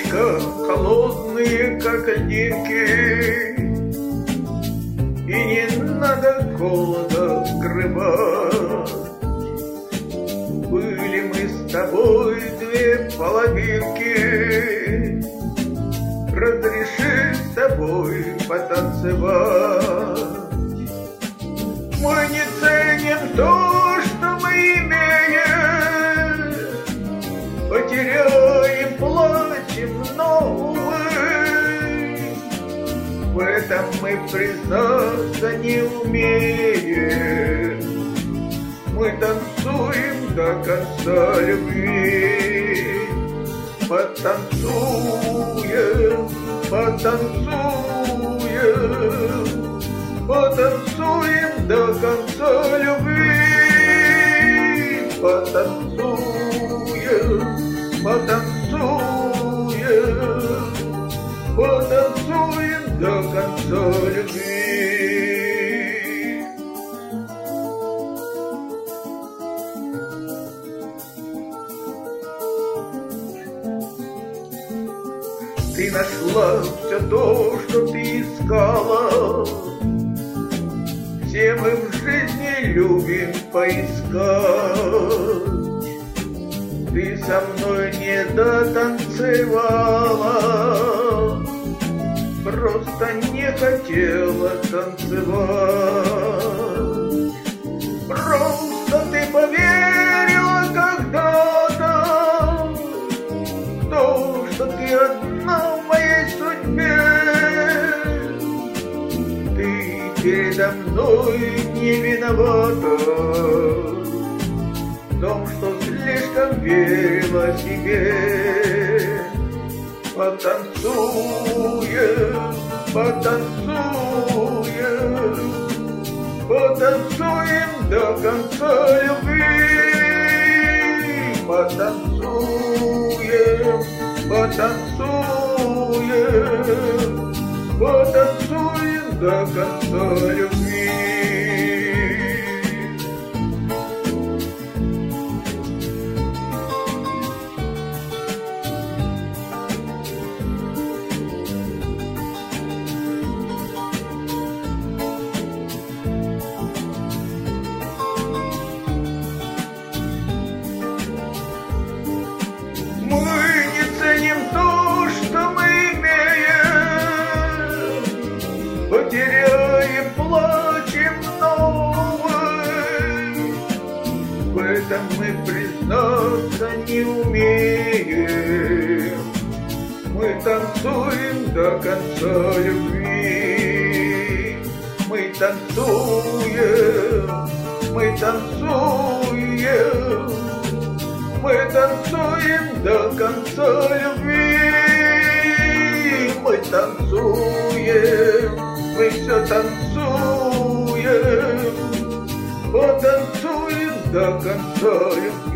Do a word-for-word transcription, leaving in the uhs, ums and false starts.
облака холодные, как льдинки, и не надо холода скрывать. Были мы с тобой две половинки, разреши с тобой потанцевать. Мы не ценим то, что мы имеем, потеряем, плачем, но, увы, в этом мы признаться не умеем. Мы танцуем до конца любви, потанцуем, потанцуем, потанцуем до конца любви, потанцуем, потанцуем, потанцуем до конца любви. Ты нашла все то, что ты искала. Все мы в жизни любим поискать. Ты со мной не дотанцевала, просто не хотела танцевать. Просто ты поверила когда-то в то, что ты одна в моей судьбе. Ты передо мной не виновата в том, что слишком верила себе. Потанцуем, потанцуем, потанцуем до конца любви. Потанцуем, потанцуем, потанцуем до конца любви. Потеряем, плачем, но, в этом мы признаться не умеем. Мы танцуем до конца любви. Мы танцуем, мы танцуем, мы танцуем до конца любви. Мы танцуем, мы все танцуем, потанцуем до конца любви.